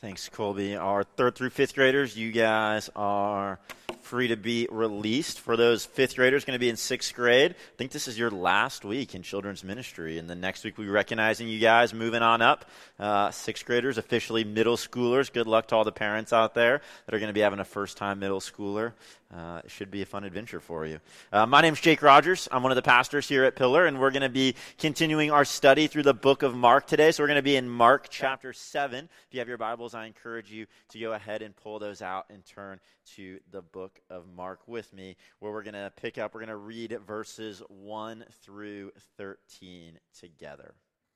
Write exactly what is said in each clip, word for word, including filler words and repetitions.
Thanks, Colby. Our third through fifth graders, you guys are free to be released. For those fifth graders going to be in sixth grade, I think this is your last week in children's ministry. And then next week we'll be recognizing you guys moving on up. Uh, sixth graders, officially middle schoolers. Good luck to all the parents out there that are going to be having a first-time middle schooler. Uh, it should be a fun adventure for you. Uh, my name's Jake Rogers. I'm one of the pastors here at Pillar, and we're going to be continuing our study through the book of Mark today. So we're going to be in Mark chapter seven. If you have your Bibles, I encourage you to go ahead and pull those out and turn to the book of Mark with me, where we're going to pick up, we're going to read verses one through thirteen together.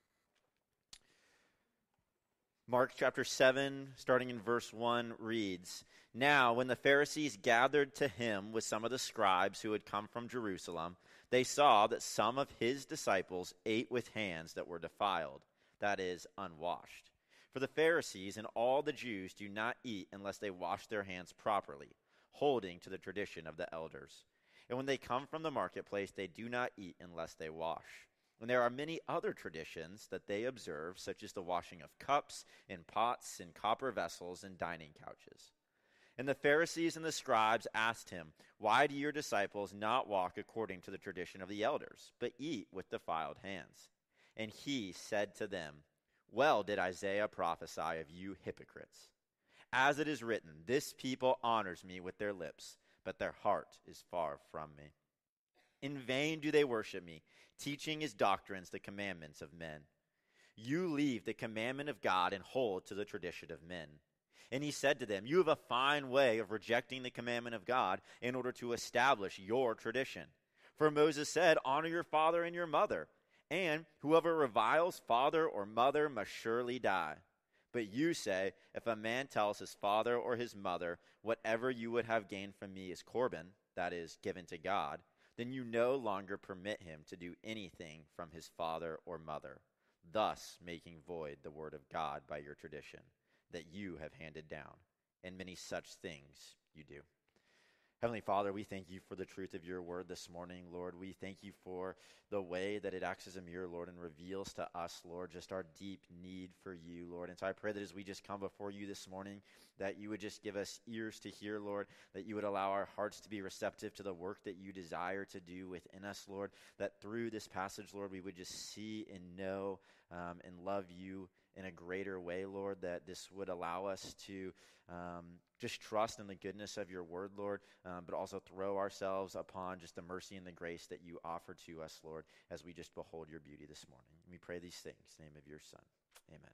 Mark chapter seven, starting in verse one, reads, "Now when the Pharisees gathered to him with some of the scribes who had come from Jerusalem, they saw that some of his disciples ate with hands that were defiled, that is, unwashed. For the Pharisees and all the Jews do not eat unless they wash their hands properly, holding to the tradition of the elders. And when they come from the marketplace, they do not eat unless they wash. And there are many other traditions that they observe, such as the washing of cups and pots and copper vessels and dining couches. And the Pharisees and the scribes asked him, 'Why do your disciples not walk according to the tradition of the elders, but eat with defiled hands?' And he said to them, 'Well did Isaiah prophesy of you hypocrites. As it is written, this people honors me with their lips, but their heart is far from me. In vain do they worship me, teaching as doctrines the commandments of men. You leave the commandment of God and hold to the tradition of men.' And he said to them, 'You have a fine way of rejecting the commandment of God in order to establish your tradition. For Moses said, honor your father and your mother, and whoever reviles father or mother must surely die. But you say, if a man tells his father or his mother, whatever you would have gained from me is Corban, that is, given to God, then you no longer permit him to do anything from his father or mother, thus making void the word of God by your tradition that you have handed down, and many such things you do.'" Heavenly Father, we thank you for the truth of your word this morning, Lord. We thank you for the way that it acts as a mirror, Lord, and reveals to us, Lord, just our deep need for you, Lord. And so I pray that as we just come before you this morning, that you would just give us ears to hear, Lord, that you would allow our hearts to be receptive to the work that you desire to do within us, Lord, that through this passage, Lord, we would just see and know um, and love you in a greater way, Lord, that this would allow us to um, just trust in the goodness of your word, Lord, um, but also throw ourselves upon just the mercy and the grace that you offer to us, Lord, as we just behold your beauty this morning. We pray these things in the name of your Son. Amen.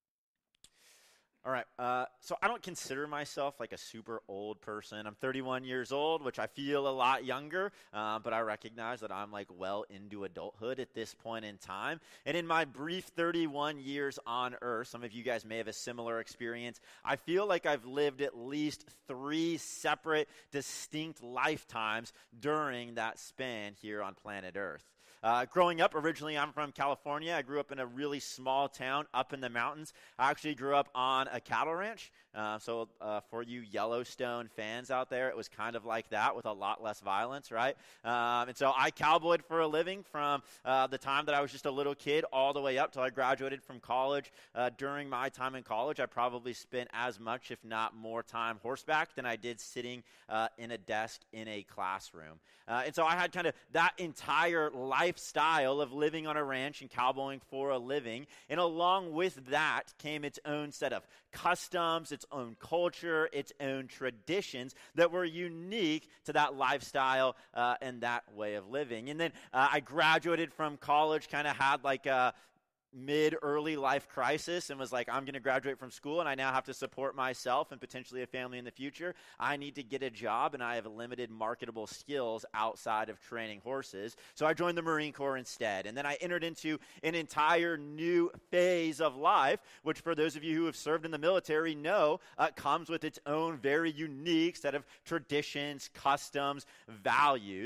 All right, uh, so I don't consider myself like a super old person. I'm thirty-one years old, which I feel a lot younger, uh, but I recognize that I'm like well into adulthood at this point in time. And in my brief thirty-one years on earth, some of you guys may have a similar experience, I feel like I've lived at least three separate, distinct lifetimes during that span here on planet Earth. Uh, growing up, originally I'm from California. I grew up in a really small town up in the mountains. I actually grew up on a cattle ranch. Uh, so uh, for you Yellowstone fans out there, it was kind of like that with a lot less violence, right? Um, and so I cowboyed for a living from uh, the time that I was just a little kid all the way up till I graduated from college. Uh, during my time in college, I probably spent as much, if not more time horseback than I did sitting uh, in a desk in a classroom. Uh, and so I had kind of that entire lifestyle of living on a ranch and cowboying for a living. And along with that came its own set of customs, its own culture, its own traditions that were unique to that lifestyle uh, and that way of living. And then uh, I graduated from college, kind of had like a mid-early life crisis and was like, I'm going to graduate from school and I now have to support myself and potentially a family in the future. I need to get a job and I have limited marketable skills outside of training horses. So I joined the Marine Corps instead. And then I entered into an entire new phase of life, which for those of you who have served in the military know uh, comes with its own very unique set of traditions, customs, values.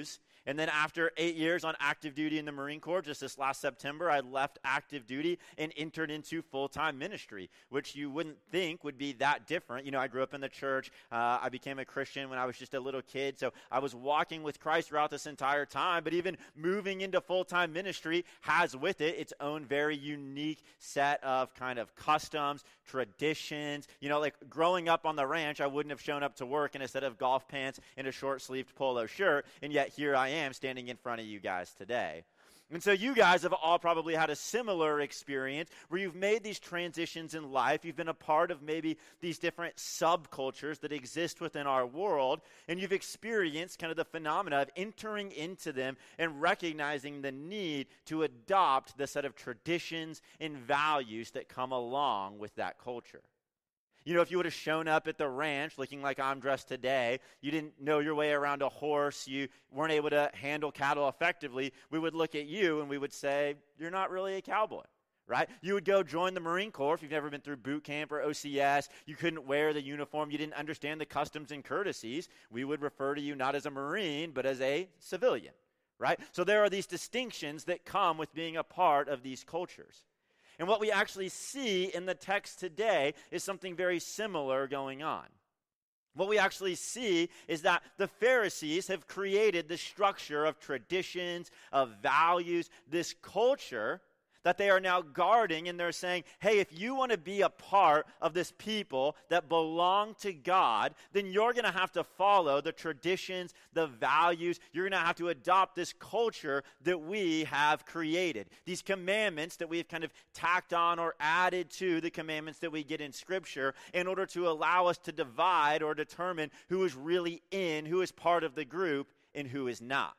And then after eight years on active duty in the Marine Corps, just this last September, I left active duty and entered into full-time ministry, which you wouldn't think would be that different. You know, I grew up in the church. Uh, I became a Christian when I was just a little kid, so I was walking with Christ throughout this entire time. But even moving into full-time ministry has with it its own very unique set of kind of customs, traditions. You know, like growing up on the ranch, I wouldn't have shown up to work in a set of golf pants and a short-sleeved polo shirt, and yet here I am standing in front of you guys today. And so you guys have all probably had a similar experience where you've made these transitions in life. You've been a part of maybe these different subcultures that exist within our world, and you've experienced kind of the phenomena of entering into them and recognizing the need to adopt the set of traditions and values that come along with that culture. You know, if you would have shown up at the ranch looking like I'm dressed today, you didn't know your way around a horse, you weren't able to handle cattle effectively, we would look at you and we would say, you're not really a cowboy, right? You would go join the Marine Corps if you've never been through boot camp or O C S. You couldn't wear the uniform. You didn't understand the customs and courtesies. We would refer to you not as a Marine, but as a civilian, right? So there are these distinctions that come with being a part of these cultures. And what we actually see in the text today is something very similar going on. What we actually see is that the Pharisees have created this structure of traditions, of values, this culture that they are now guarding, and they're saying, hey, if you want to be a part of this people that belong to God, then you're going to have to follow the traditions, the values. You're going to have to adopt this culture that we have created. These commandments that we've kind of tacked on or added to the commandments that we get in Scripture in order to allow us to divide or determine who is really in, who is part of the group, and who is not.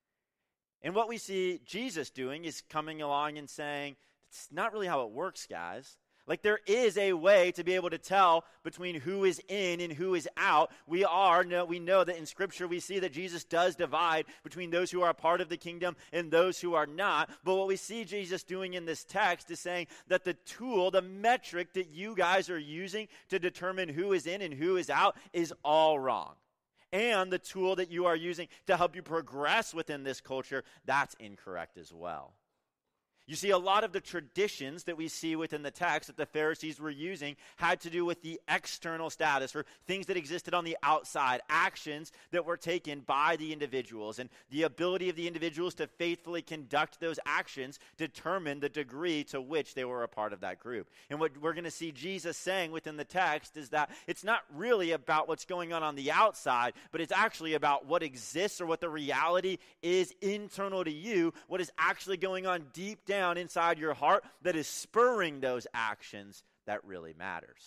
And what we see Jesus doing is coming along and saying, it's not really how it works, guys. Like, there is a way to be able to tell between who is in and who is out. We are, no, we know that in Scripture we see that Jesus does divide between those who are a part of the kingdom and those who are not. But what we see Jesus doing in this text is saying that the tool, the metric that you guys are using to determine who is in and who is out is all wrong. And the tool that you are using to help you progress within this culture, that's incorrect as well. You see, a lot of the traditions that we see within the text that the Pharisees were using had to do with the external status, or things that existed on the outside, actions that were taken by the individuals. And the ability of the individuals to faithfully conduct those actions determined the degree to which they were a part of that group. And what we're going to see Jesus saying within the text is that it's not really about what's going on on the outside, but it's actually about what exists, or what the reality is internal to you, what is actually going on deep down Down inside your heart that is spurring those actions that really matters.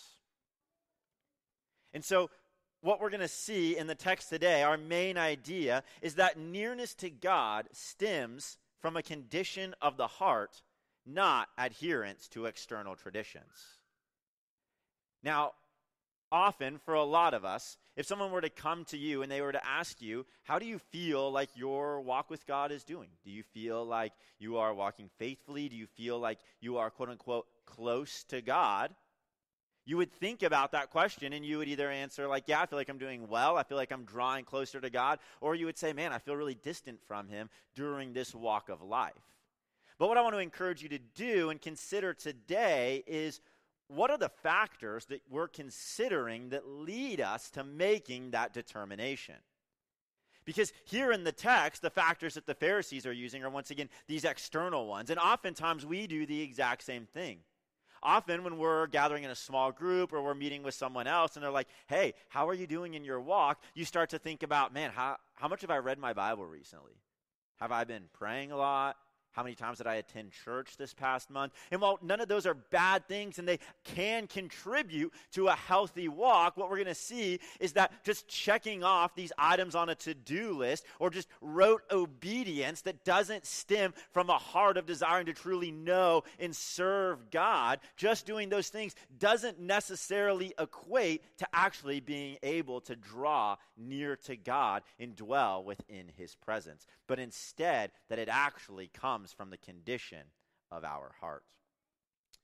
And so what we're going to see in the text today, our main idea, is that nearness to God stems from a condition of the heart, not adherence to external traditions. Now, often for a lot of us, if someone were to come to you and they were to ask you, how do you feel like your walk with God is doing? Do you feel like you are walking faithfully? Do you feel like you are, quote unquote, close to God? You would think about that question and you would either answer like, yeah, I feel like I'm doing well. I feel like I'm drawing closer to God. Or you would say, man, I feel really distant from him during this walk of life. But what I want to encourage you to do and consider today is, what are the factors that we're considering that lead us to making that determination? Because here in the text, the factors that the Pharisees are using are once again these external ones. And oftentimes we do the exact same thing. Often when we're gathering in a small group or we're meeting with someone else and they're like, hey, how are you doing in your walk? You start to think about, man, how, how much have I read my Bible recently? Have I been praying a lot? How many times did I attend church this past month? And while none of those are bad things and they can contribute to a healthy walk, what we're going to see is that just checking off these items on a to-do list, or just rote obedience that doesn't stem from a heart of desiring to truly know and serve God, just doing those things doesn't necessarily equate to actually being able to draw near to God and dwell within his presence. But instead, that it actually comes from the condition of our heart.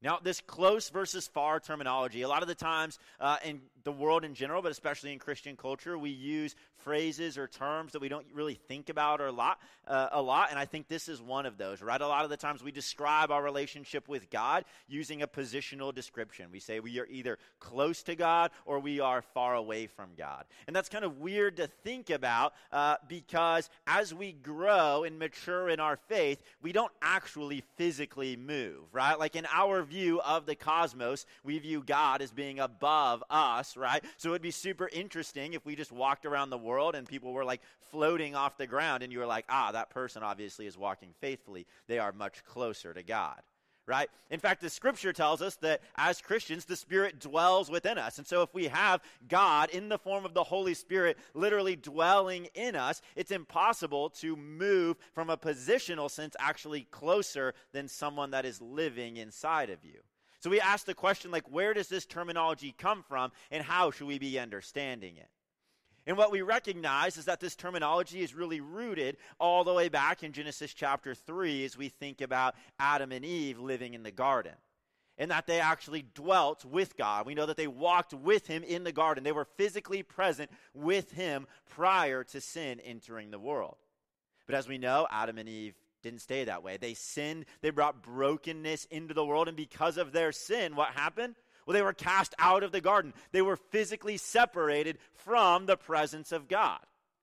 Now, this close versus far terminology, a lot of the times uh, in the world in general, but especially in Christian culture, we use phrases or terms that we don't really think about or a lot, uh, a lot, and I think this is one of those, right? A lot of the times we describe our relationship with God using a positional description. We say we are either close to God or we are far away from God. And that's kind of weird to think about uh, because as we grow and mature in our faith, we don't actually physically move, right? Like in our view of the cosmos, we view God as being above us, right? So it would be super interesting if we just walked around the world and people were like floating off the ground and you were like, ah, that person obviously is walking faithfully. They are much closer to God, right? In fact, the scripture tells us that as Christians, the Spirit dwells within us. And so if we have God in the form of the Holy Spirit literally dwelling in us, it's impossible to move from a positional sense actually closer than someone that is living inside of you. So we ask the question, like, where does this terminology come from and how should we be understanding it? And what we recognize is that this terminology is really rooted all the way back in Genesis chapter three as we think about Adam and Eve living in the garden. And that they actually dwelt with God. We know that they walked with him in the garden. They were physically present with him prior to sin entering the world. But as we know, Adam and Eve didn't stay that way. They sinned. They brought brokenness into the world. And because of their sin, what happened? Well, they were cast out of the garden. They were physically separated from the presence of God.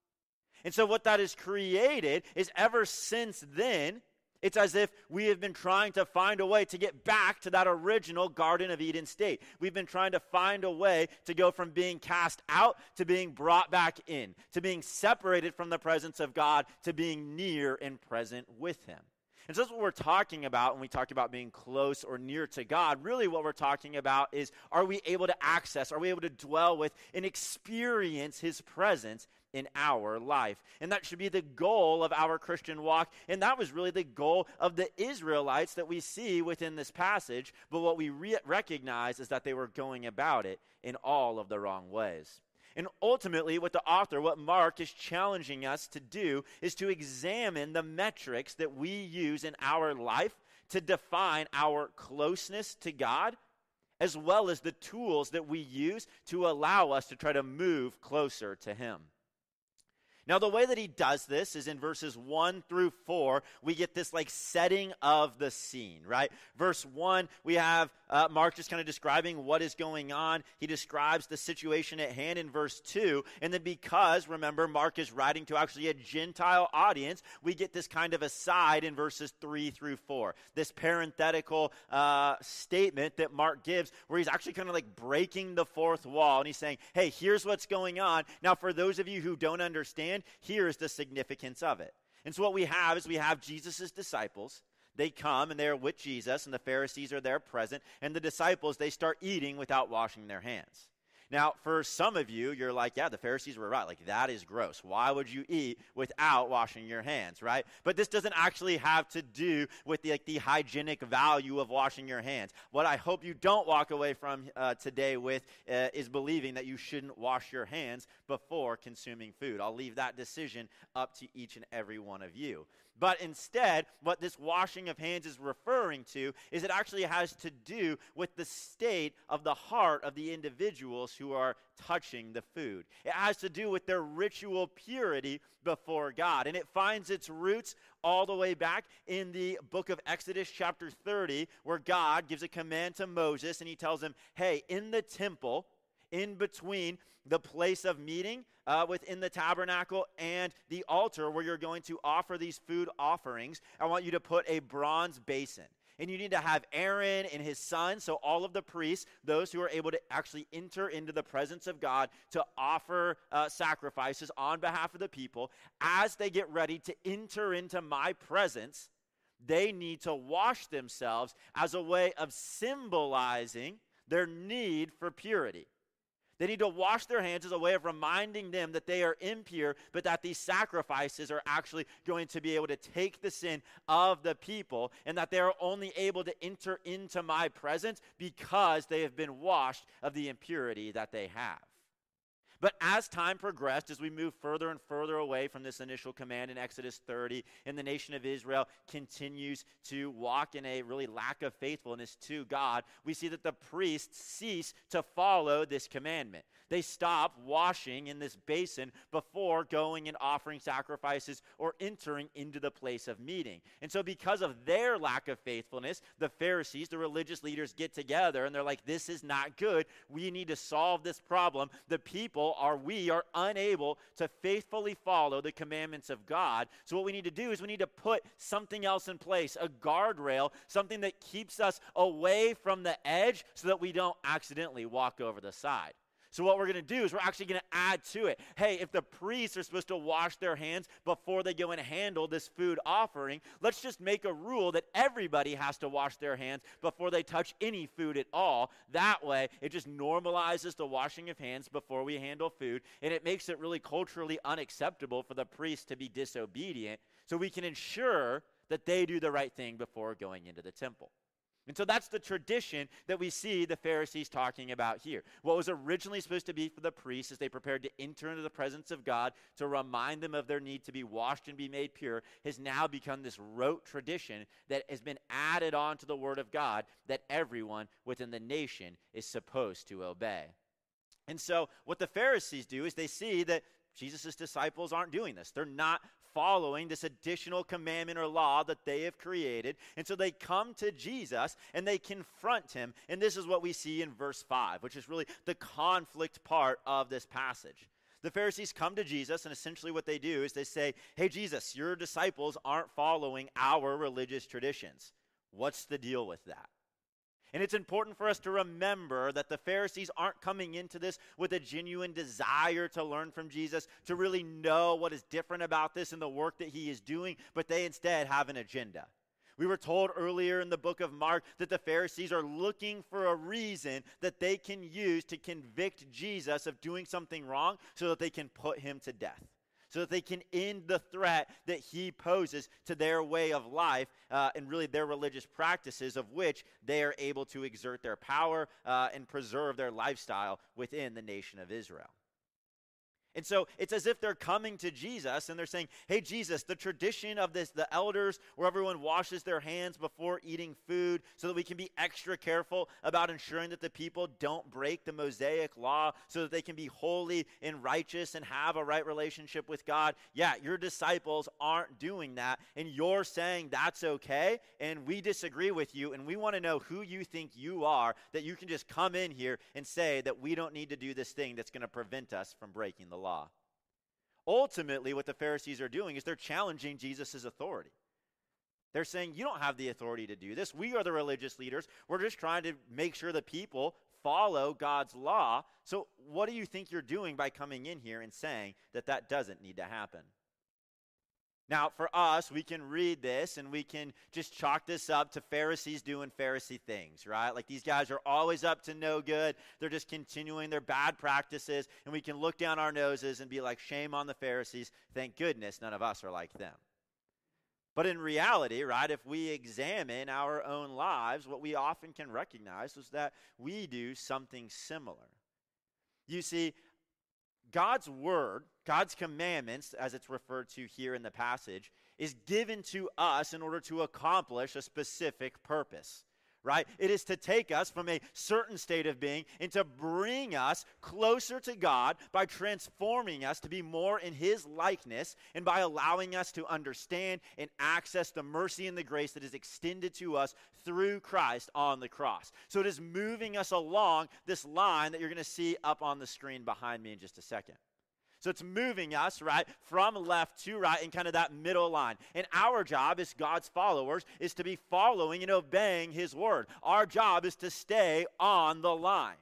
And so what that has created is ever since then, it's as if we have been trying to find a way to get back to that original Garden of Eden state. We've been trying to find a way to go from being cast out to being brought back in, to being separated from the presence of God, to being near and present with him. And so that's what we're talking about when we talk about being close or near to God. Really what we're talking about is, are we able to access, are we able to dwell with and experience his presence in our life? And that should be the goal of our Christian walk. And that was really the goal of the Israelites that we see within this passage. But what we re- recognize is that they were going about it in all of the wrong ways. And ultimately, what the author, what Mark is challenging us to do is to examine the metrics that we use in our life to define our closeness to God, as well as the tools that we use to allow us to try to move closer to him. Now, the way that he does this is in verses one through four, we get this like setting of the scene, right? Verse one, we have uh, Mark just kind of describing what is going on. He describes the situation at hand in verse two. And then because, remember, Mark is writing to actually a Gentile audience, we get this kind of aside in verses three through four. This parenthetical uh, statement that Mark gives where he's actually kind of like breaking the fourth wall. And he's saying, hey, here's what's going on. Now, for those of you who don't understand, here's the significance of it. And so what we have is we have Jesus' disciples. They come and they're with Jesus, and the Pharisees are there present, and the disciples, they start eating without washing their hands. Now, for some of you, you're like, yeah, the Pharisees were right. Like, that is gross. Why would you eat without washing your hands, right? But this doesn't actually have to do with the, like, the hygienic value of washing your hands. What I hope you don't walk away from uh, today with uh, is believing that you shouldn't wash your hands before consuming food. I'll leave that decision up to each and every one of you. But instead, what this washing of hands is referring to is it actually has to do with the state of the heart of the individuals who are touching the food. It has to do with their ritual purity before God. And it finds its roots all the way back in the book of Exodus chapter thirty, where God gives a command to Moses and he tells him, hey, in the temple, in between the place of meeting uh, within the tabernacle and the altar where you're going to offer these food offerings, I want you to put a bronze basin. And you need to have Aaron and his sons, so all of the priests, those who are able to actually enter into the presence of God to offer uh, sacrifices on behalf of the people, as they get ready to enter into my presence, they need to wash themselves as a way of symbolizing their need for purity. They need to wash their hands as a way of reminding them that they are impure, but that these sacrifices are actually going to be able to take the sin of the people, and that they are only able to enter into my presence because they have been washed of the impurity that they have. But as time progressed, as we move further and further away from this initial command in Exodus thirty, and the nation of Israel continues to walk in a really lack of faithfulness to God, we see that the priests cease to follow this commandment. They stop washing in this basin before going and offering sacrifices or entering into the place of meeting. And so because of their lack of faithfulness, the Pharisees, the religious leaders, get together and they're like, this is not good. We need to solve this problem. The people are, we are unable to faithfully follow the commandments of God. So what we need to do is we need to put something else in place, a guardrail, something that keeps us away from the edge so that we don't accidentally walk over the side. So what we're going to do is we're actually going to add to it. Hey, if the priests are supposed to wash their hands before they go and handle this food offering, let's just make a rule that everybody has to wash their hands before they touch any food at all. That way, it just normalizes the washing of hands before we handle food, and it makes it really culturally unacceptable for the priests to be disobedient, so we can ensure that they do the right thing before going into the temple. And so that's the tradition that we see the Pharisees talking about here. What was originally supposed to be for the priests as they prepared to enter into the presence of God to remind them of their need to be washed and be made pure has now become this rote tradition that has been added on to the Word of God that everyone within the nation is supposed to obey. And so what the Pharisees do is they see that Jesus' disciples aren't doing this. They're not following this additional commandment or law that they have created. And so they come to Jesus and they confront him. And this is what we see in verse five, which is really the conflict part of this passage. The Pharisees come to Jesus, and essentially what they do is they say, hey, Jesus, your disciples aren't following our religious traditions. What's the deal with that? And it's important for us to remember that the Pharisees aren't coming into this with a genuine desire to learn from Jesus, to really know what is different about this and the work that he is doing, but they instead have an agenda. We were told earlier in the book of Mark that the Pharisees are looking for a reason that they can use to convict Jesus of doing something wrong so that they can put him to death, so that they can end the threat that he poses to their way of life uh, and really their religious practices, of which they are able to exert their power uh, and preserve their lifestyle within the nation of Israel. And so it's as if they're coming to Jesus and they're saying, hey, Jesus, the tradition of this, the elders, where everyone washes their hands before eating food so that we can be extra careful about ensuring that the people don't break the Mosaic law so that they can be holy and righteous and have a right relationship with God. Yeah, your disciples aren't doing that, and you're saying that's okay, and we disagree with you, and we want to know who you think you are, that you can just come in here and say that we don't need to do this thing that's going to prevent us from breaking the law. Ultimately, what the Pharisees are doing is they're challenging Jesus' authority. They're saying, you don't have the authority to do this. We are the religious leaders. We're just trying to make sure the people follow God's law. So what do you think you're doing by coming in here and saying that that doesn't need to happen? Now, for us, we can read this and we can just chalk this up to Pharisees doing Pharisee things, right? Like these guys are always up to no good. They're just continuing their bad practices, and we can look down our noses and be like, shame on the Pharisees. Thank goodness none of us are like them. But in reality, right, if we examine our own lives, what we often can recognize is that we do something similar. You see, God's word, God's commandments, as it's referred to here in the passage, is given to us in order to accomplish a specific purpose, right? It is to take us from a certain state of being and to bring us closer to God by transforming us to be more in his likeness and by allowing us to understand and access the mercy and the grace that is extended to us through Christ on the cross. So it is moving us along this line that you're going to see up on the screen behind me in just a second. So it's moving us, right, from left to right in kind of that middle line. And our job as God's followers is to be following and obeying his word. Our job is to stay on the line.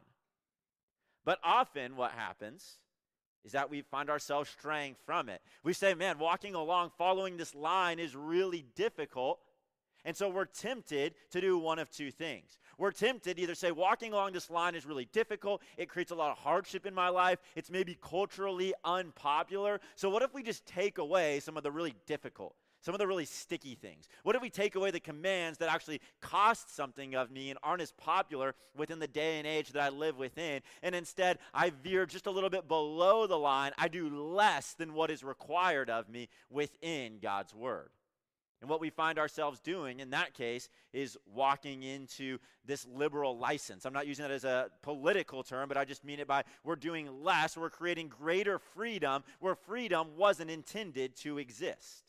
But often what happens is that we find ourselves straying from it. We say, man, walking along, following this line is really difficult. And so we're tempted to do one of two things. We're tempted to either say, walking along this line is really difficult. It creates a lot of hardship in my life. It's maybe culturally unpopular. So what if we just take away some of the really difficult, Some of the really sticky things. What if we take away the commands that actually cost something of me and aren't as popular within the day and age that I live within, and instead I veer just a little bit below the line. I do less than what is required of me within God's word. And what we find ourselves doing in that case is walking into this liberal license. I'm not using that as a political term, but I just mean it by we're doing less, we're creating greater freedom where freedom wasn't intended to exist.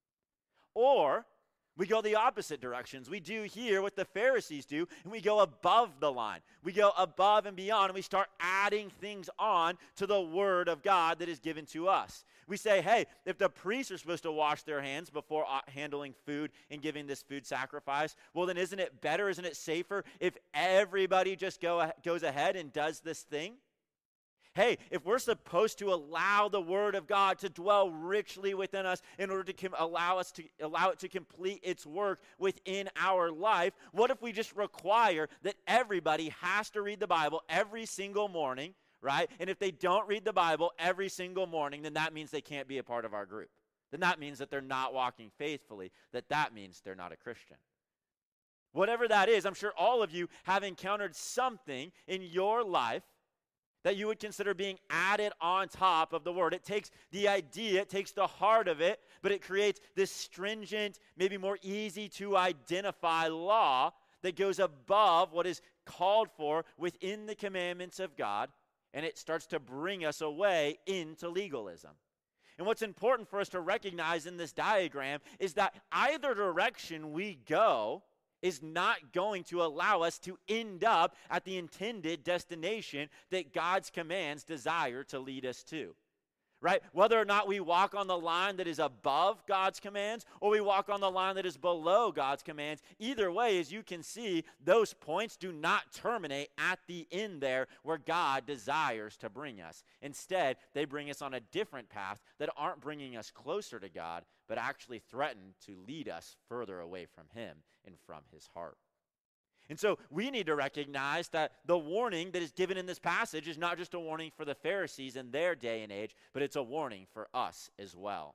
Or we go the opposite directions. We do here what the Pharisees do, and we go above the line. We go above and beyond, and we start adding things on to the word of God that is given to us. We say, hey, if the priests are supposed to wash their hands before handling food and giving this food sacrifice, well, then isn't it better, isn't it safer if everybody just go, goes ahead and does this thing? Hey, if we're supposed to allow the word of God to dwell richly within us in order to com- allow us to allow it to complete its work within our life, what if we just require that everybody has to read the Bible every single morning, right? And if they don't read the Bible every single morning, then that means they can't be a part of our group. Then that means that they're not walking faithfully, that that means they're not a Christian. Whatever that is, I'm sure all of you have encountered something in your life that you would consider being added on top of the word. It takes the idea, it takes the heart of it, but it creates this stringent, maybe more easy to identify law that goes above what is called for within the commandments of God, and it starts to bring us away into legalism. And what's important for us to recognize in this diagram is that either direction we go is not going to allow us to end up at the intended destination that God's commands desire to lead us to, right? Whether or not we walk on the line that is above God's commands or we walk on the line that is below God's commands, either way, as you can see, those points do not terminate at the end there where God desires to bring us. Instead, they bring us on a different path that aren't bringing us closer to God, but actually threaten to lead us further away from him and from his heart. And so we need to recognize that the warning that is given in this passage is not just a warning for the Pharisees in their day and age, but it's a warning for us as well.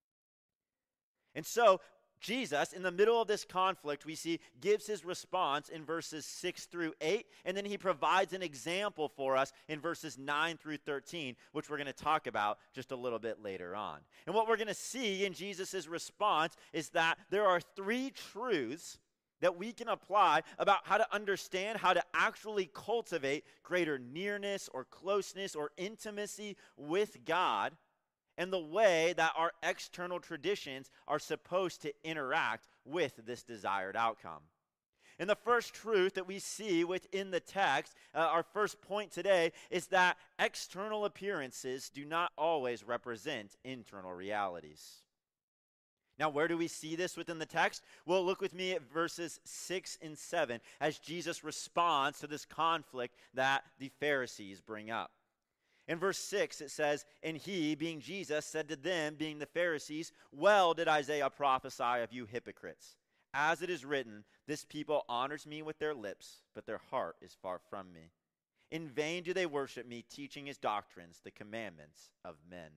And so Jesus, in the middle of this conflict, we see, gives his response in verses six through eight, and then he provides an example for us in verses nine through thirteen, which we're going to talk about just a little bit later on. And what we're going to see in Jesus' response is that there are three truths that we can apply about how to understand how to actually cultivate greater nearness or closeness or intimacy with God, and the way that our external traditions are supposed to interact with this desired outcome. And the first truth that we see within the text, uh, our first point today, is that external appearances do not always represent internal realities. Now, where do we see this within the text? Well, look with me at verses six and seven as Jesus responds to this conflict that the Pharisees bring up. In verse six, it says, "And he, being Jesus, said to them, being the Pharisees, well did Isaiah prophesy of you hypocrites. As it is written, this people honors me with their lips, but their heart is far from me. In vain do they worship me, teaching as doctrines the commandments of men."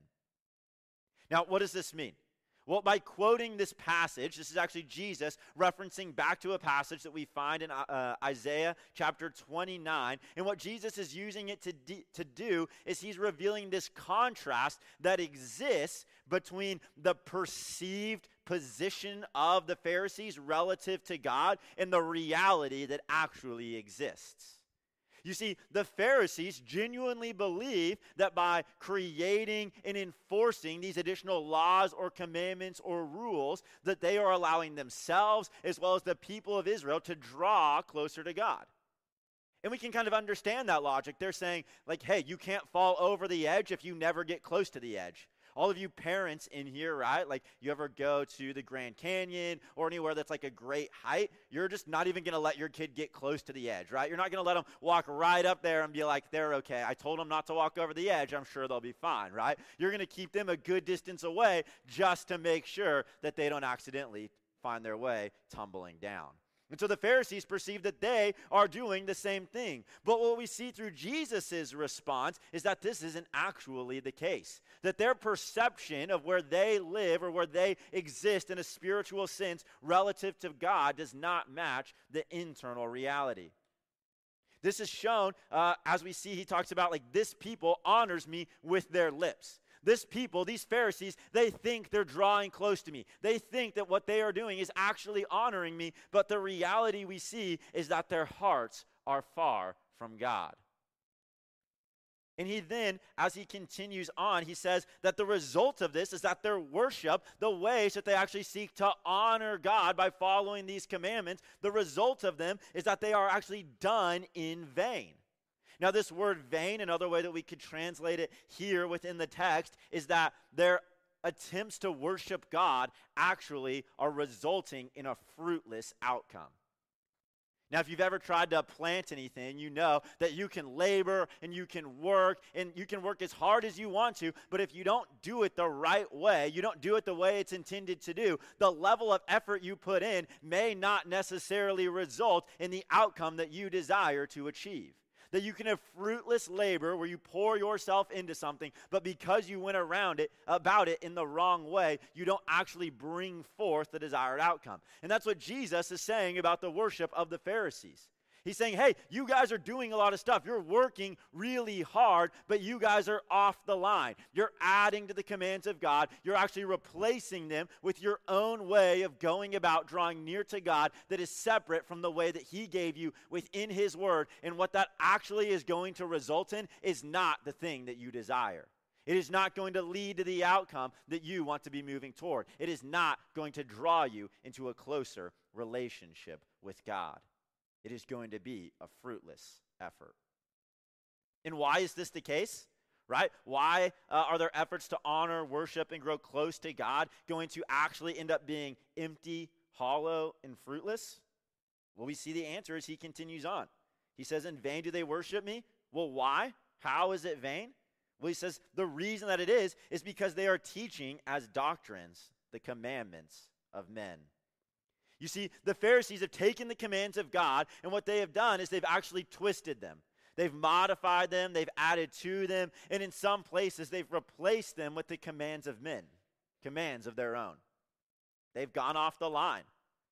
Now, what does this mean? Well, by quoting this passage, this is actually Jesus referencing back to a passage that we find in uh, Isaiah chapter twenty-nine. And what Jesus is using it to, de- to do is he's revealing this contrast that exists between the perceived position of the Pharisees relative to God and the reality that actually exists. You see, the Pharisees genuinely believe that by creating and enforcing these additional laws or commandments or rules, that they are allowing themselves as well as the people of Israel to draw closer to God. And we can kind of understand that logic. They're saying, like, hey, you can't fall over the edge if you never get close to the edge. All of you parents in here, right? Like, you ever go to the Grand Canyon or anywhere that's like a great height, you're just not even going to let your kid get close to the edge, right? You're not going to let them walk right up there and be like, they're okay. I told them not to walk over the edge. I'm sure they'll be fine, right? You're going to keep them a good distance away just to make sure that they don't accidentally find their way tumbling down. And so the Pharisees perceive that they are doing the same thing. But what we see through Jesus' response is that this isn't actually the case. That their perception of where they live or where they exist in a spiritual sense relative to God does not match the internal reality. This is shown uh, as we see he talks about like this people honors me with their lips. This people, these Pharisees, they think they're drawing close to me. They think that what they are doing is actually honoring me, but the reality we see is that their hearts are far from God. And he then, as he continues on, he says that the result of this is that their worship, the ways that they actually seek to honor God by following these commandments, the result of them is that they are actually done in vain. Now, this word vain, another way that we could translate it here within the text, is that their attempts to worship God actually are resulting in a fruitless outcome. Now, if you've ever tried to plant anything, you know that you can labor and you can work and you can work as hard as you want to, but if you don't do it the right way, you don't do it the way it's intended to do, the level of effort you put in may not necessarily result in the outcome that you desire to achieve. That you can have fruitless labor where you pour yourself into something, but because you went around it, about it in the wrong way, you don't actually bring forth the desired outcome. And that's what Jesus is saying about the worship of the Pharisees. He's saying, hey, you guys are doing a lot of stuff. You're working really hard, but you guys are off the line. You're adding to the commands of God. You're actually replacing them with your own way of going about drawing near to God that is separate from the way that he gave you within his word. And what that actually is going to result in is not the thing that you desire. It is not going to lead to the outcome that you want to be moving toward. It is not going to draw you into a closer relationship with God. It is going to be a fruitless effort. And why is this the case? Right? Why uh, are their efforts to honor, worship, and grow close to God going to actually end up being empty, hollow, and fruitless? Well, we see the answer as he continues on. He says, in vain do they worship me? Well, why? How is it vain? Well, he says the reason that it is is because they are teaching as doctrines the commandments of men. You see, the Pharisees have taken the commands of God, and what they have done is they've actually twisted them. They've modified them, they've added to them, and in some places they've replaced them with the commands of men, commands of their own. They've gone off the line.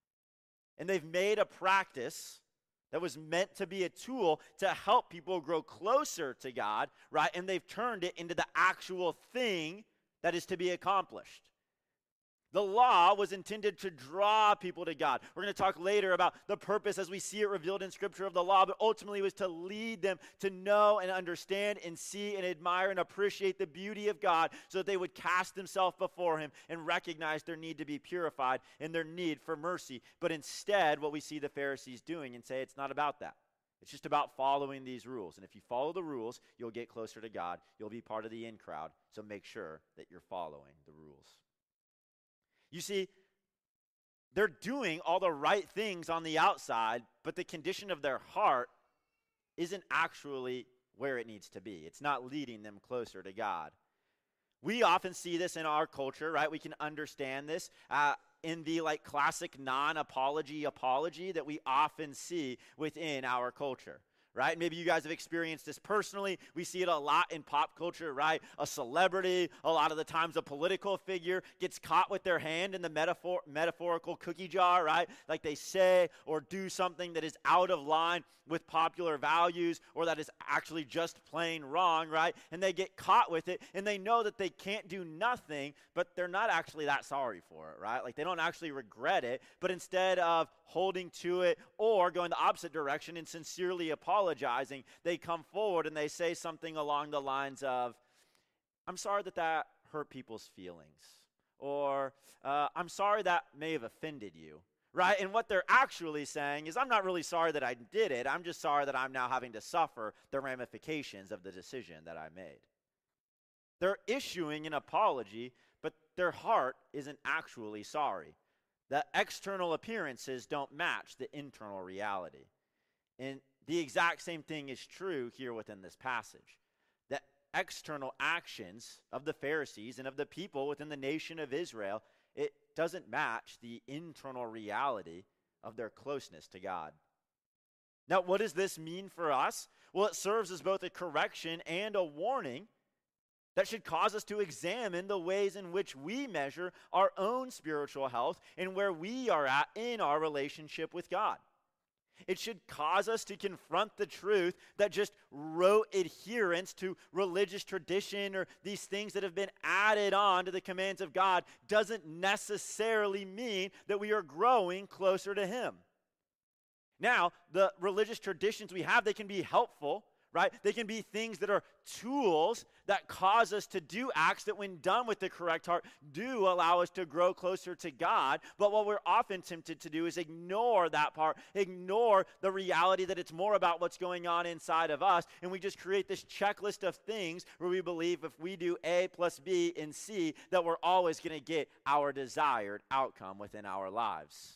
And they've made a practice that was meant to be a tool to help people grow closer to God, right? And they've turned it into the actual thing that is to be accomplished. The law was intended to draw people to God. We're going to talk later about the purpose as we see it revealed in Scripture of the law, but ultimately it was to lead them to know and understand and see and admire and appreciate the beauty of God so that they would cast themselves before him and recognize their need to be purified and their need for mercy. But instead, what we see the Pharisees doing and say it's not about that. It's just about following these rules. And if you follow the rules, you'll get closer to God. You'll be part of the in crowd. So make sure that you're following the rules. You see, they're doing all the right things on the outside, but the condition of their heart isn't actually where it needs to be. It's not leading them closer to God. We often see this in our culture, right? We can understand this uh, in the like classic non-apology apology that we often see within our culture. Right? Maybe you guys have experienced this personally. We see it a lot in pop culture, right? A celebrity, a lot of the times a political figure gets caught with their hand in the metaphor, metaphorical cookie jar, right? Like they say or do something that is out of line with popular values or that is actually just plain wrong, right? And they get caught with it and they know that they can't do nothing, but they're not actually that sorry for it, right? Like they don't actually regret it, but instead of holding to it or going the opposite direction and sincerely apologizing, they come forward and they say something along the lines of, I'm sorry that that hurt people's feelings, or uh, I'm sorry that may have offended you, right? And what they're actually saying is, I'm not really sorry that I did it. I'm just sorry that I'm now having to suffer the ramifications of the decision that I made. They're issuing an apology, but their heart isn't actually sorry. The external appearances don't match the internal reality. And the exact same thing is true here within this passage. The external actions of the Pharisees and of the people within the nation of Israel, it doesn't match the internal reality of their closeness to God. Now, what does this mean for us? Well, it serves as both a correction and a warning that should cause us to examine the ways in which we measure our own spiritual health and where we are at in our relationship with God. It should cause us to confront the truth that just rote adherence to religious tradition or these things that have been added on to the commands of God doesn't necessarily mean that we are growing closer to Him. Now, the religious traditions we have, they can be helpful, right? They can be things that are tools that cause us to do acts that, when done with the correct heart, do allow us to grow closer to God. But what we're often tempted to do is ignore that part, ignore the reality that it's more about what's going on inside of us, and we just create this checklist of things where we believe if we do A plus B and C, that we're always going to get our desired outcome within our lives.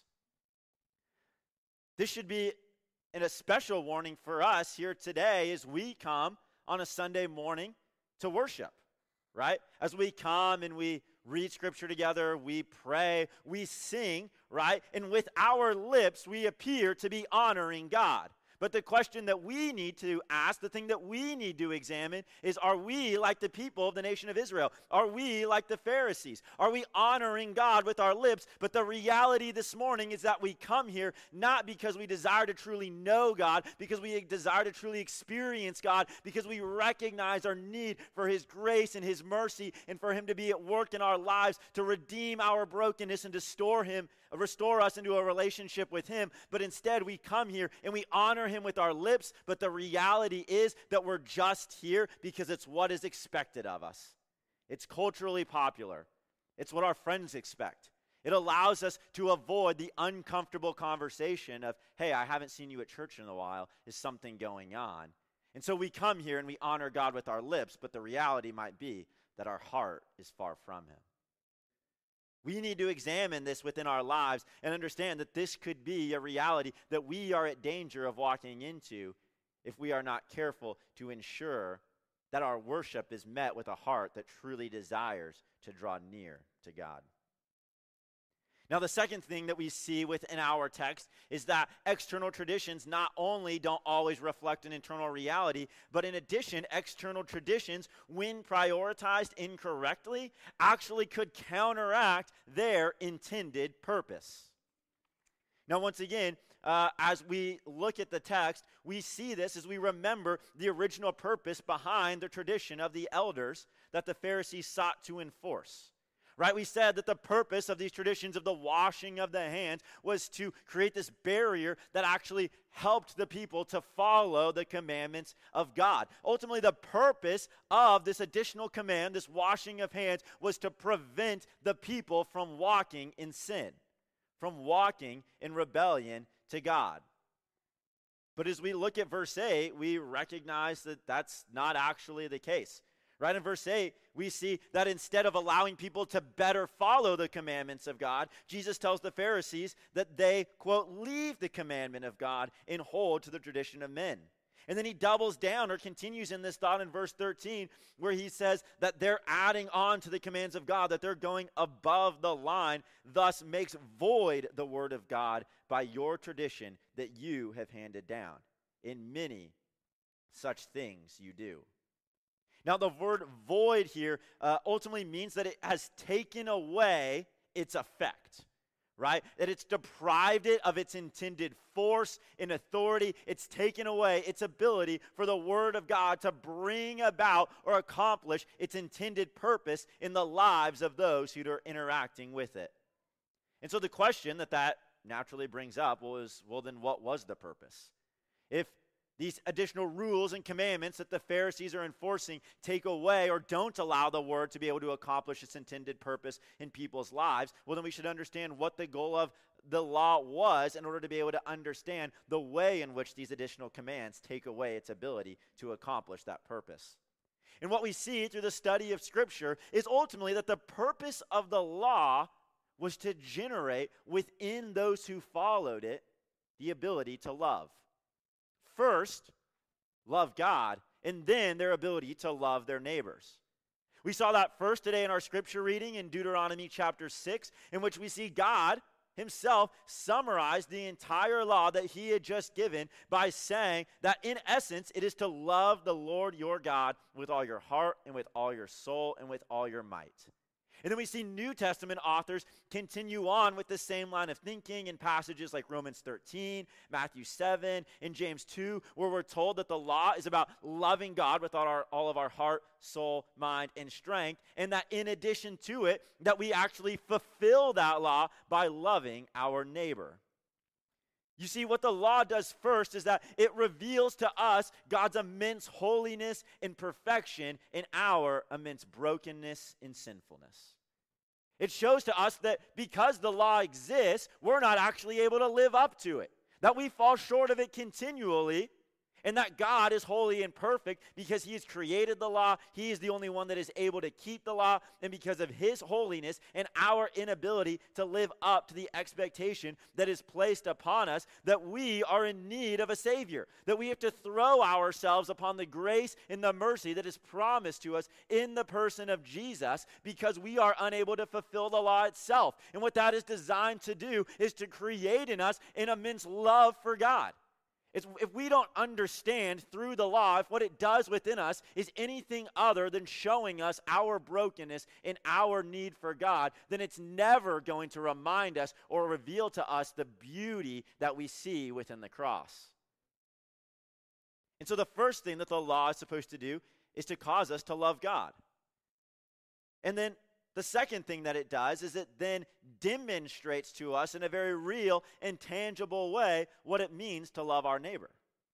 This should be and a special warning for us here today as we come on a Sunday morning to worship, right? As we come and we read Scripture together, we pray, we sing, right? And with our lips, we appear to be honoring God. But the question that we need to ask, the thing that we need to examine is, are we like the people of the nation of Israel? Are we like the Pharisees? Are we honoring God with our lips? But the reality this morning is that we come here not because we desire to truly know God, because we desire to truly experience God, because we recognize our need for His grace and His mercy and for Him to be at work in our lives to redeem our brokenness and to store Him, restore us into a relationship with Him. But instead we come here and we honor Him with our lips, but the reality is that we're just here because it's what is expected of us. It's culturally popular. It's what our friends expect. It allows us to avoid the uncomfortable conversation of, hey, I haven't seen you at church in a while. Is something going on? And so we come here and we honor God with our lips, but the reality might be that our heart is far from Him. We need to examine this within our lives and understand that this could be a reality that we are at danger of walking into if we are not careful to ensure that our worship is met with a heart that truly desires to draw near to God. Now, the second thing that we see within our text is that external traditions not only don't always reflect an internal reality, but in addition, external traditions, when prioritized incorrectly, actually could counteract their intended purpose. Now, once again, uh, as we look at the text, we see this as we remember the original purpose behind the tradition of the elders that the Pharisees sought to enforce. Right, we said that the purpose of these traditions of the washing of the hands was to create this barrier that actually helped the people to follow the commandments of God. Ultimately, the purpose of this additional command, this washing of hands, was to prevent the people from walking in sin, from walking in rebellion to God. But as we look at verse eight, we recognize that that's not actually the case. Right, in verse eight, we see that instead of allowing people to better follow the commandments of God, Jesus tells the Pharisees that they, quote, leave the commandment of God and hold to the tradition of men. And then he doubles down or continues in this thought in verse thirteen, where he says that they're adding on to the commands of God, that they're going above the line, thus makes void the word of God by your tradition that you have handed down. In many such things you do. Now, the word void here uh, ultimately means that it has taken away its effect, right? That it's deprived it of its intended force and authority. It's taken away its ability for the word of God to bring about or accomplish its intended purpose in the lives of those who are interacting with it. And so the question that that naturally brings up was, well, then what was the purpose? If these additional rules and commandments that the Pharisees are enforcing take away or don't allow the word to be able to accomplish its intended purpose in people's lives, well, then we should understand what the goal of the law was in order to be able to understand the way in which these additional commands take away its ability to accomplish that purpose. And what we see through the study of Scripture is ultimately that the purpose of the law was to generate within those who followed it the ability to love. First, love God, and then their ability to love their neighbors. We saw that first today in our scripture reading in Deuteronomy chapter six, in which we see God himself summarized the entire law that he had just given by saying that in essence it is to love the Lord your God with all your heart and with all your soul and with all your might. And then we see New Testament authors continue on with the same line of thinking in passages like Romans thirteen, Matthew seven, and James two, where we're told that the law is about loving God with all, our, all of our heart, soul, mind, and strength, and that in addition to it, that we actually fulfill that law by loving our neighbor. You see, what the law does first is that it reveals to us God's immense holiness and perfection and our immense brokenness and sinfulness. It shows to us that because the law exists, we're not actually able to live up to it, that we fall short of it continually, and that God is holy and perfect because he has created the law. He is the only one that is able to keep the law, and because of his holiness and our inability to live up to the expectation that is placed upon us, that we are in need of a Savior, that we have to throw ourselves upon the grace and the mercy that is promised to us in the person of Jesus, because we are unable to fulfill the law itself. And what that is designed to do is to create in us an immense love for God. It's, if we don't understand through the law, if what it does within us is anything other than showing us our brokenness and our need for God, then it's never going to remind us or reveal to us the beauty that we see within the cross. And so the first thing that the law is supposed to do is to cause us to love God. And then the second thing that it does is it then demonstrates to us in a very real and tangible way what it means to love our neighbor.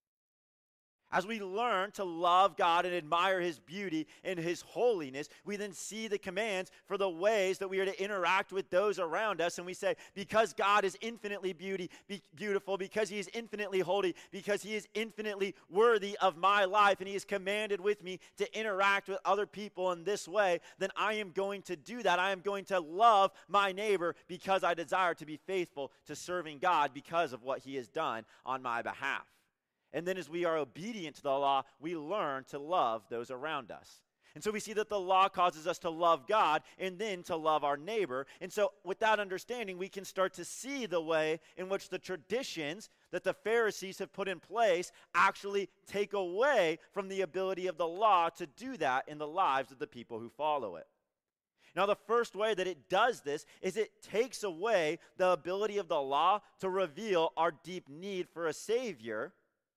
As we learn to love God and admire his beauty and his holiness, we then see the commands for the ways that we are to interact with those around us. And we say, because God is infinitely beauty, be beautiful, because he is infinitely holy, because he is infinitely worthy of my life, and he has commanded with me to interact with other people in this way, then I am going to do that. I am going to love my neighbor because I desire to be faithful to serving God because of what he has done on my behalf. And then as we are obedient to the law, we learn to love those around us. And so we see that the law causes us to love God and then to love our neighbor. And so with that understanding, we can start to see the way in which the traditions that the Pharisees have put in place actually take away from the ability of the law to do that in the lives of the people who follow it. Now, the first way that it does this is it takes away the ability of the law to reveal our deep need for a Savior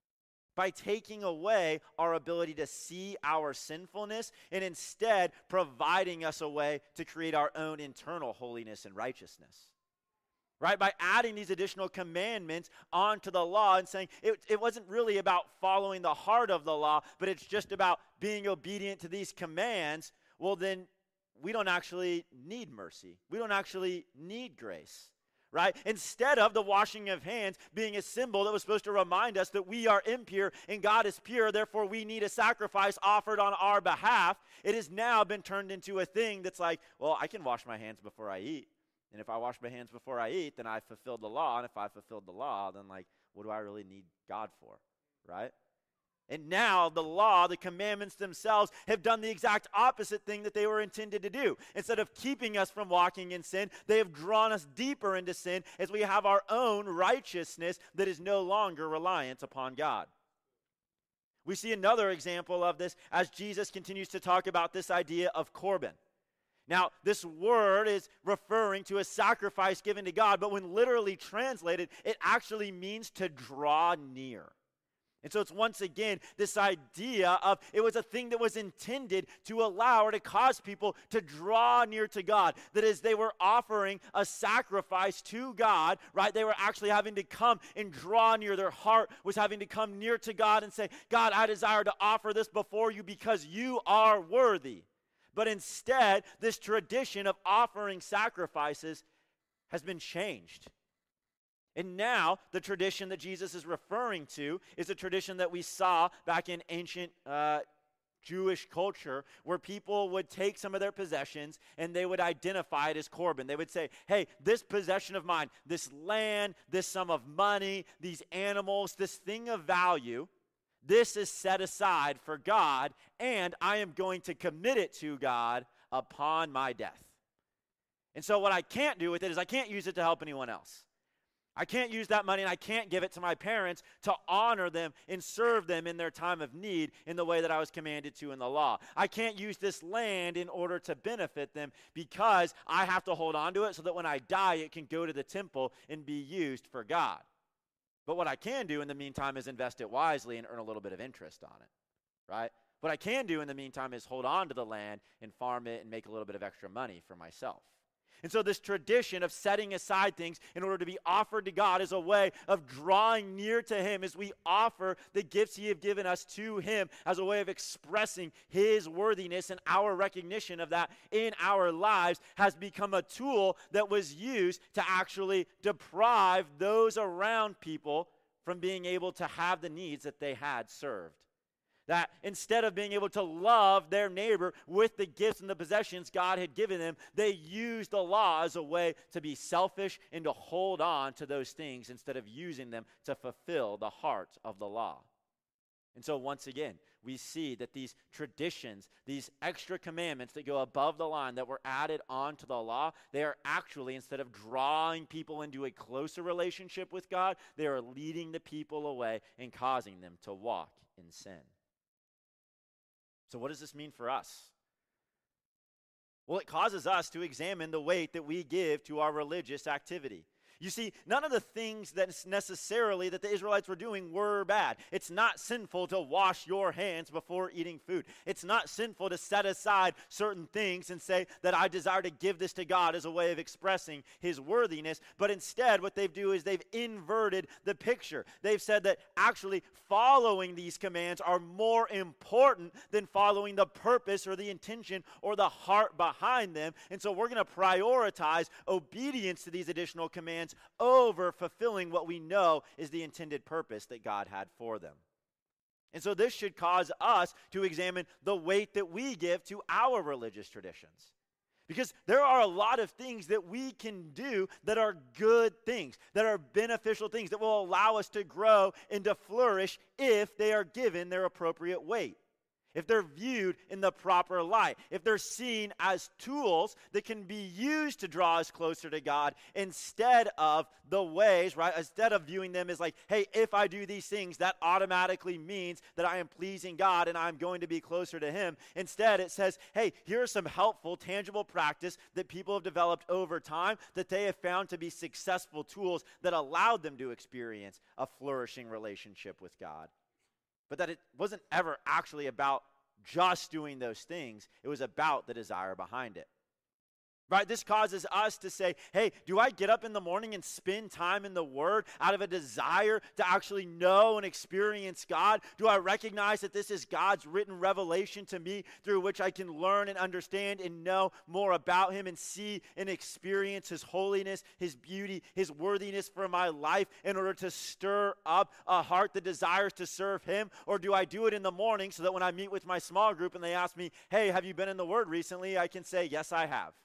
by taking away our ability to see our sinfulness and instead providing us a way to create our own internal holiness and righteousness. Right? By adding these additional commandments onto the law and saying it, it wasn't really about following the heart of the law, but it's just about being obedient to these commands, well then we don't actually need mercy. We don't actually need grace. Right? Instead of the washing of hands being a symbol that was supposed to remind us that we are impure and God is pure, therefore we need a sacrifice offered on our behalf, it has now been turned into a thing that's like, well, I can wash my hands before I eat. And if I wash my hands before I eat, then I fulfilled the law. And if I fulfilled the law, then like, what do I really need God for? Right? And now the law, the commandments themselves have done the exact opposite thing that they were intended to do. Instead of keeping us from walking in sin, they have drawn us deeper into sin as we have our own righteousness that is no longer reliant upon God. We see another example of this as Jesus continues to talk about this idea of Corban. Now, this word is referring to a sacrifice given to God, but when literally translated, it actually means to draw near. And so it's once again this idea of it was a thing that was intended to allow or to cause people to draw near to God. That is, they were offering a sacrifice to God, right? They were actually having to come and draw near. Their heart was having to come near to God and say, God, I desire to offer this before you because you are worthy. But instead, this tradition of offering sacrifices has been changed. And now, the tradition that Jesus is referring to is a tradition that we saw back in ancient uh, Jewish culture, where people would take some of their possessions and they would identify it as Corban. They would say, hey, this possession of mine, this land, this sum of money, these animals, this thing of value, this is set aside for God, and I am going to commit it to God upon my death. And so what I can't do with it is I can't use it to help anyone else. I can't use that money and I can't give it to my parents to honor them and serve them in their time of need in the way that I was commanded to in the law. I can't use this land in order to benefit them because I have to hold on to it so that when I die, it can go to the temple and be used for God. But what I can do in the meantime is invest it wisely and earn a little bit of interest on it, right? What I can do in the meantime is hold on to the land and farm it and make a little bit of extra money for myself. And so this tradition of setting aside things in order to be offered to God is a way of drawing near to him as we offer the gifts he has given us to him as a way of expressing his worthiness, and our recognition of that in our lives has become a tool that was used to actually deprive those around people from being able to have the needs that they had served. That instead of being able to love their neighbor with the gifts and the possessions God had given them, they used the law as a way to be selfish and to hold on to those things instead of using them to fulfill the heart of the law. And so once again, we see that these traditions, these extra commandments that go above the line that were added onto the law, they are actually, instead of drawing people into a closer relationship with God, they are leading the people away and causing them to walk in sin. So what does this mean for us? Well, it causes us to examine the weight that we give to our religious activity. You see, none of the things that necessarily that the Israelites were doing were bad. It's not sinful to wash your hands before eating food. It's not sinful to set aside certain things and say that I desire to give this to God as a way of expressing his worthiness. But instead, what they do is they've inverted the picture. They've said that actually following these commands are more important than following the purpose or the intention or the heart behind them. And so we're going to prioritize obedience to these additional commands over fulfilling what we know is the intended purpose that God had for them. And so this should cause us to examine the weight that we give to our religious traditions. Because there are a lot of things that we can do that are good things, that are beneficial things, that will allow us to grow and to flourish if they are given their appropriate weight. If they're viewed in the proper light, if they're seen as tools that can be used to draw us closer to God instead of the ways, right? Instead of viewing them as like, hey, if I do these things, that automatically means that I am pleasing God and I'm going to be closer to him. Instead, it says, hey, here are some helpful, tangible practice that people have developed over time that they have found to be successful tools that allowed them to experience a flourishing relationship with God. But that it wasn't ever actually about just doing those things. It was about the desire behind it. Right? This causes us to say, hey, do I get up in the morning and spend time in the Word out of a desire to actually know and experience God? Do I recognize that this is God's written revelation to me through which I can learn and understand and know more about him and see and experience his holiness, his beauty, his worthiness for my life in order to stir up a heart that desires to serve him? Or do I do it in the morning so that when I meet with my small group and they ask me, hey, have you been in the Word recently? I can say, yes, I have.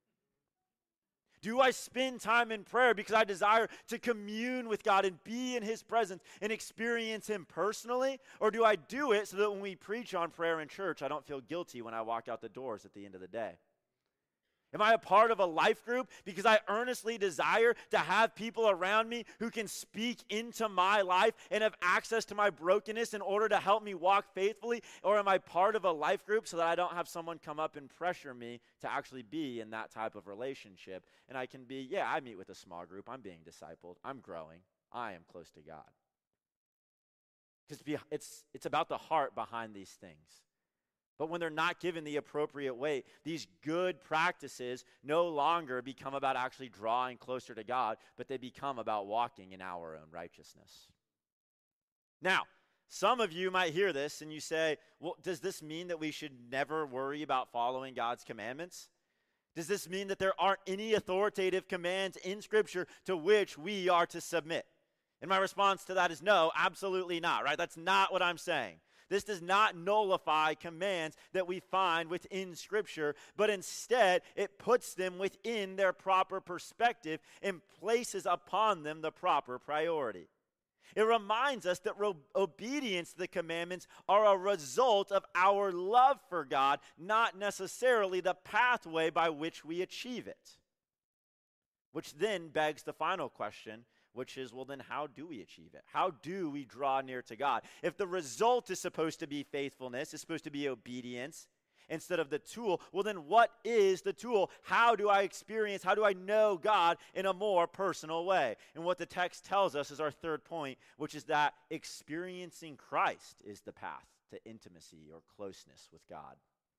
Do I spend time in prayer because I desire to commune with God and be in his presence and experience him personally? Or do I do it so that when we preach on prayer in church, I don't feel guilty when I walk out the doors at the end of the day? Am I a part of a life group because I earnestly desire to have people around me who can speak into my life and have access to my brokenness in order to help me walk faithfully? Or am I part of a life group so that I don't have someone come up and pressure me to actually be in that type of relationship? And I can be, yeah, I meet with a small group. I'm being discipled. I'm growing. I am close to God. Because it's, it's about the heart behind these things. But when they're not given the appropriate weight, these good practices no longer become about actually drawing closer to God, but they become about walking in our own righteousness. Now, some of you might hear this and you say, well, does this mean that we should never worry about following God's commandments? Does this mean that there aren't any authoritative commands in Scripture to which we are to submit? And my response to that is no, absolutely not, right? That's not what I'm saying. This does not nullify commands that we find within Scripture, but instead it puts them within their proper perspective and places upon them the proper priority. It reminds us that ro- obedience to the commandments are a result of our love for God, not necessarily the pathway by which we achieve it. Which then begs the final question, which is, well, then how do we achieve it? How do we draw near to God? If the result is supposed to be faithfulness, it's supposed to be obedience instead of the tool, well, then what is the tool? How do I experience, how do I know God in a more personal way? And what the text tells us is our third point, which is that experiencing Christ is the path to intimacy or closeness with God.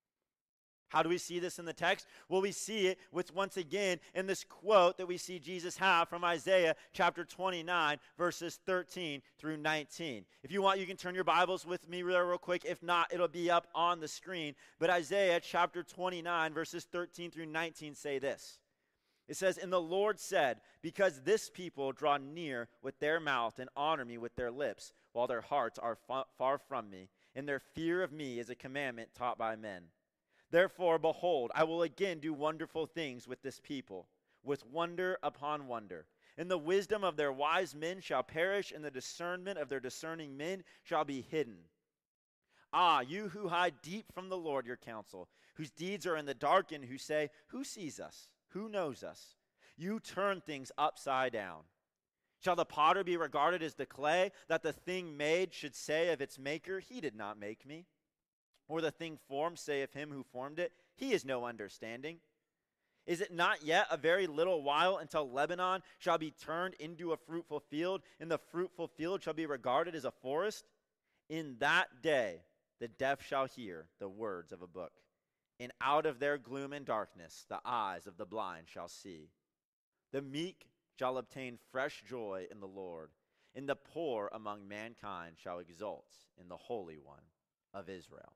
How do we see this in the text? Well, we see it with, once again, in this quote that we see Jesus have from Isaiah chapter twenty-nine, verses thirteen through nineteen. If you want, you can turn your Bibles with me real, real quick. If not, it'll be up on the screen. But Isaiah chapter twenty-nine, verses thirteen through nineteen say this. It says, "And the Lord said, because this people draw near with their mouth and honor me with their lips, while their hearts are fa- far from me, and their fear of me is a commandment taught by men. Therefore, behold, I will again do wonderful things with this people, with wonder upon wonder. And the wisdom of their wise men shall perish, and the discernment of their discerning men shall be hidden. Ah, you who hide deep from the Lord your counsel, whose deeds are in the dark, and who say, who sees us? Who knows us? You turn things upside down. Shall the potter be regarded as the clay, that the thing made should say of its maker, he did not make me? Or the thing formed say of him who formed it, he is no understanding? Is it not yet a very little while until Lebanon shall be turned into a fruitful field, and the fruitful field shall be regarded as a forest? In that day the deaf shall hear the words of a book, and out of their gloom and darkness the eyes of the blind shall see. The meek shall obtain fresh joy in the Lord, and the poor among mankind shall exult in the Holy One of Israel."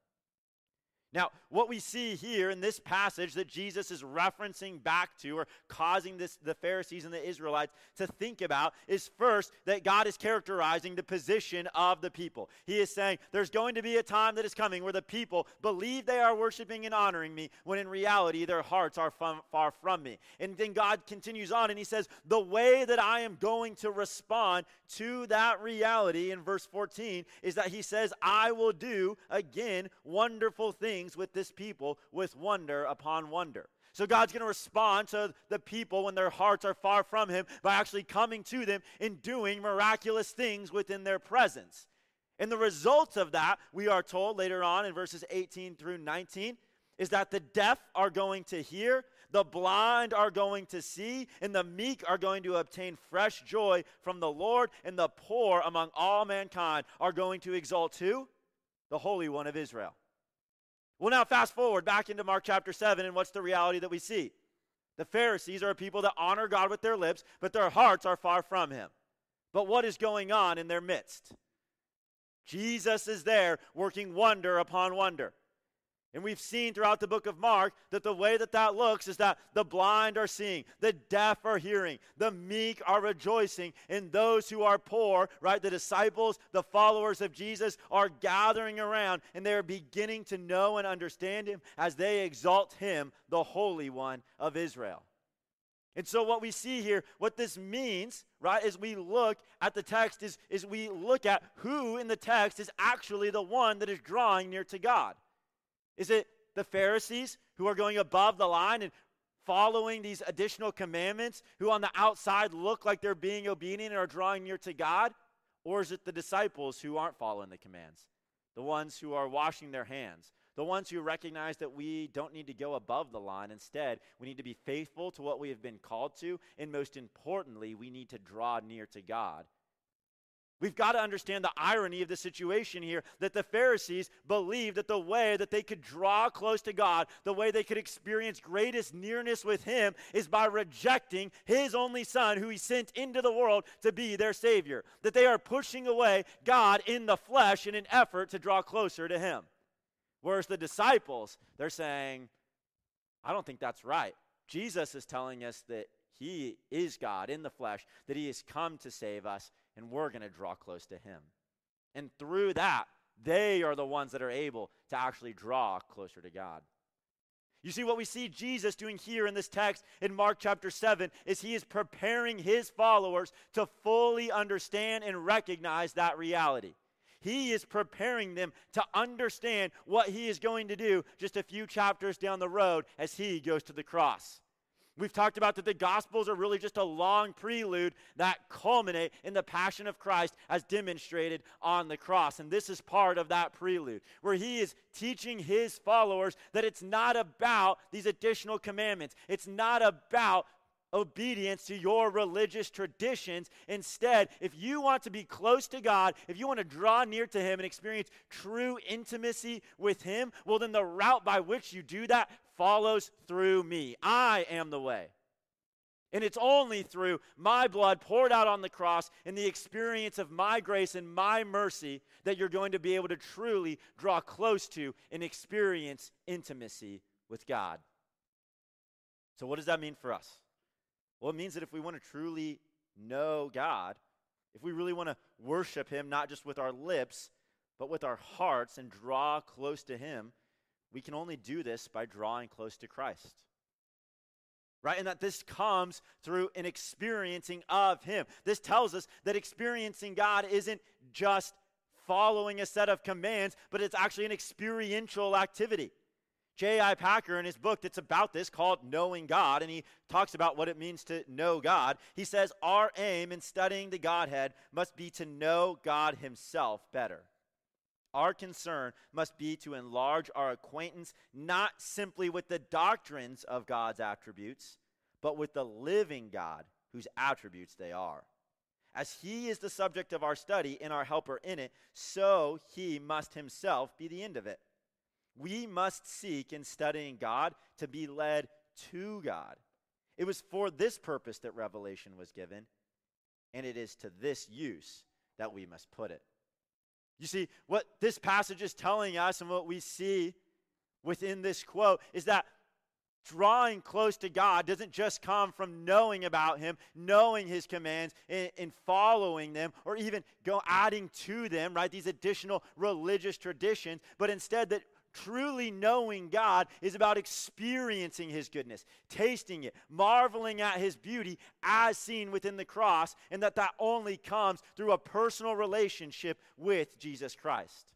Now, what we see here in this passage that Jesus is referencing back to, or causing this, the Pharisees and the Israelites to think about, is first that God is characterizing the position of the people. He is saying there's going to be a time that is coming where the people believe they are worshiping and honoring me, when in reality their hearts are far, far from me. And then God continues on and he says, the way that I am going to respond to that reality in verse fourteen is that he says, I will do, again, wonderful things with this people, with wonder upon wonder. So God's going to respond to the people when their hearts are far from him by actually coming to them and doing miraculous things within their presence. And the result of that, we are told later on in verses eighteen through nineteen, is that the deaf are going to hear, the blind are going to see, and the meek are going to obtain fresh joy from the Lord, and the poor among all mankind are going to exalt who? The Holy One of Israel. Well, now fast forward back into Mark chapter seven, and what's the reality that we see? The Pharisees are people that honor God with their lips, but their hearts are far from him. But what is going on in their midst? Jesus is there working wonder upon wonder. And we've seen throughout the book of Mark that the way that that looks is that the blind are seeing, the deaf are hearing, the meek are rejoicing, and those who are poor, right, the disciples, the followers of Jesus, are gathering around, and they are beginning to know and understand him as they exalt him, the Holy One of Israel. And so what we see here, what this means, right, as we look at the text, is, is we look at who in the text is actually the one that is drawing near to God. Is it the Pharisees who are going above the line and following these additional commandments, who on the outside look like they're being obedient and are drawing near to God? Or is it the disciples who aren't following the commands? The ones who are washing their hands? The ones who recognize that we don't need to go above the line. Instead, we need to be faithful to what we have been called to, and most importantly, we need to draw near to God. We've got to understand the irony of the situation here, that the Pharisees believed that the way that they could draw close to God, the way they could experience greatest nearness with him, is by rejecting his only son who he sent into the world to be their Savior. That they are pushing away God in the flesh in an effort to draw closer to him. Whereas the disciples, they're saying, I don't think that's right. Jesus is telling us that he is God in the flesh, that he has come to save us, and we're going to draw close to him. And through that, they are the ones that are able to actually draw closer to God. You see, what we see Jesus doing here in this text in Mark chapter seven is he is preparing his followers to fully understand and recognize that reality. He is preparing them to understand what he is going to do just a few chapters down the road as he goes to the cross. We've talked about that the Gospels are really just a long prelude that culminate in the passion of Christ as demonstrated on the cross. And this is part of that prelude, where he is teaching his followers that it's not about these additional commandments. It's not about obedience to your religious traditions. Instead, if you want to be close to God, if you want to draw near to him and experience true intimacy with him, well, then the route by which you do that follows through me. I am the way. And it's only through my blood poured out on the cross and the experience of my grace and my mercy that you're going to be able to truly draw close to and experience intimacy with God. So what does that mean for us? Well, it means that if we want to truly know God, if we really want to worship him, not just with our lips, but with our hearts and draw close to him, we can only do this by drawing close to Christ. Right? And that this comes through an experiencing of him. This tells us that experiencing God isn't just following a set of commands, but it's actually an experiential activity. J I Packer, in his book that's about this, called Knowing God, and he talks about what it means to know God. He says, our aim in studying the Godhead must be to know God himself better. Our concern must be to enlarge our acquaintance not simply with the doctrines of God's attributes, but with the living God whose attributes they are. As he is the subject of our study and our helper in it, so he must himself be the end of it. We must seek in studying God to be led to God. It was for this purpose that revelation was given, and it is to this use that we must put it. You see, what this passage is telling us and what we see within this quote is that drawing close to God doesn't just come from knowing about him, knowing his commands, and, and following them, or even go adding to them, right, these additional religious traditions, but instead that truly knowing God is about experiencing his goodness, tasting it, marveling at his beauty as seen within the cross, and that that only comes through a personal relationship with Jesus Christ.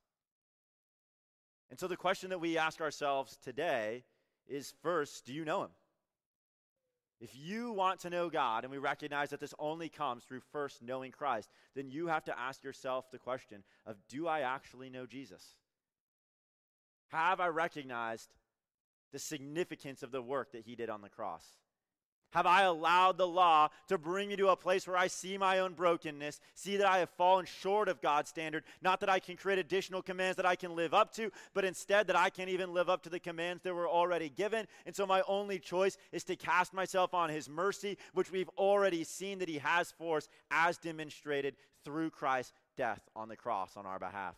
And so the question that we ask ourselves today is, first, do you know him? If you want to know God, and we recognize that this only comes through first knowing Christ, then you have to ask yourself the question of, do I actually know Jesus? Have I recognized the significance of the work that he did on the cross? Have I allowed the law to bring me to a place where I see my own brokenness, see that I have fallen short of God's standard, not that I can create additional commands that I can live up to, but instead that I can't even live up to the commands that were already given, and so my only choice is to cast myself on his mercy, which we've already seen that he has for us as demonstrated through Christ's death on the cross on our behalf.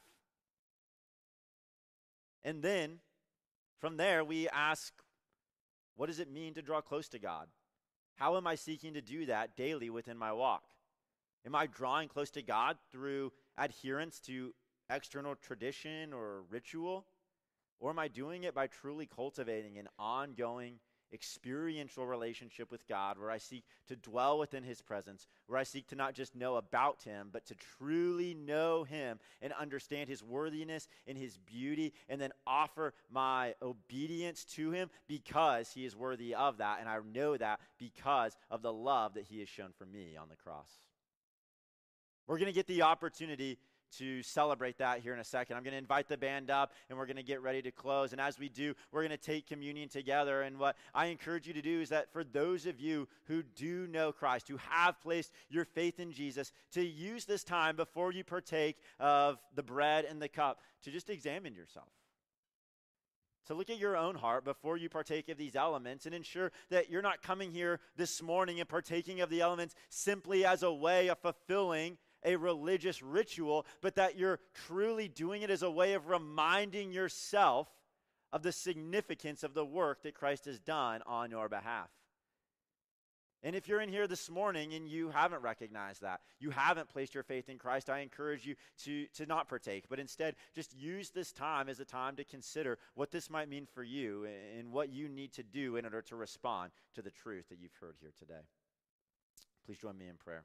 And then, from there, we ask, what does it mean to draw close to God? How am I seeking to do that daily within my walk? Am I drawing close to God through adherence to external tradition or ritual? Or am I doing it by truly cultivating an ongoing experiential relationship with God, where I seek to dwell within his presence, where I seek to not just know about him, but to truly know him and understand his worthiness and his beauty, and then offer my obedience to him because he is worthy of that, and I know that because of the love that he has shown for me on the cross. We're going to get the opportunity to celebrate that here in a second. I'm going to invite the band up, and we're going to get ready to close. And as we do, we're going to take communion together. And what I encourage you to do is that for those of you who do know Christ, who have placed your faith in Jesus, to use this time before you partake of the bread and the cup to just examine yourself. So look at your own heart before you partake of these elements, and ensure that you're not coming here this morning and partaking of the elements simply as a way of fulfilling a religious ritual, but that you're truly doing it as a way of reminding yourself of the significance of the work that Christ has done on your behalf. And if you're in here this morning and you haven't recognized that, you haven't placed your faith in Christ, I encourage you to, to not partake, but instead just use this time as a time to consider what this might mean for you and what you need to do in order to respond to the truth that you've heard here today. Please join me in prayer.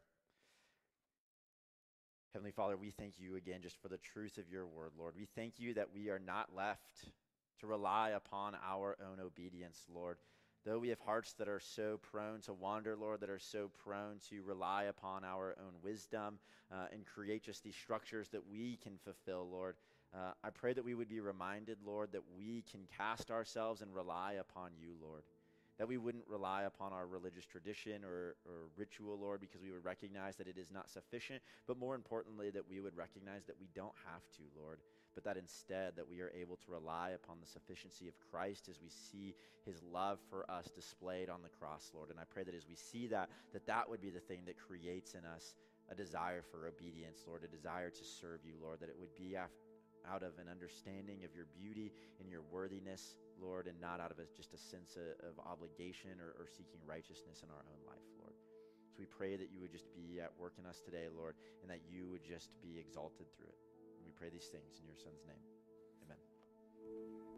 Heavenly Father, we thank you again just for the truth of your word, Lord. We thank you that we are not left to rely upon our own obedience, Lord, Though we have hearts that are so prone to wander, Lord, that are so prone to rely upon our own wisdom uh, and create just these structures that we can fulfill, Lord, uh, I pray that we would be reminded, Lord, that we can cast ourselves and rely upon you, Lord. That we wouldn't rely upon our religious tradition or, or ritual, Lord, because we would recognize that it is not sufficient, but more importantly, that we would recognize that we don't have to, Lord, but that instead that we are able to rely upon the sufficiency of Christ as we see his love for us displayed on the cross, Lord. And I pray that as we see that, that that would be the thing that creates in us a desire for obedience, Lord, a desire to serve you, Lord, that it would be after out of an understanding of your beauty and your worthiness, Lord, and not out of a, just a sense of, of obligation or, or seeking righteousness in our own life, Lord. So we pray that you would just be at work in us today, Lord, and that you would just be exalted through it. And we pray these things in your Son's name. Amen.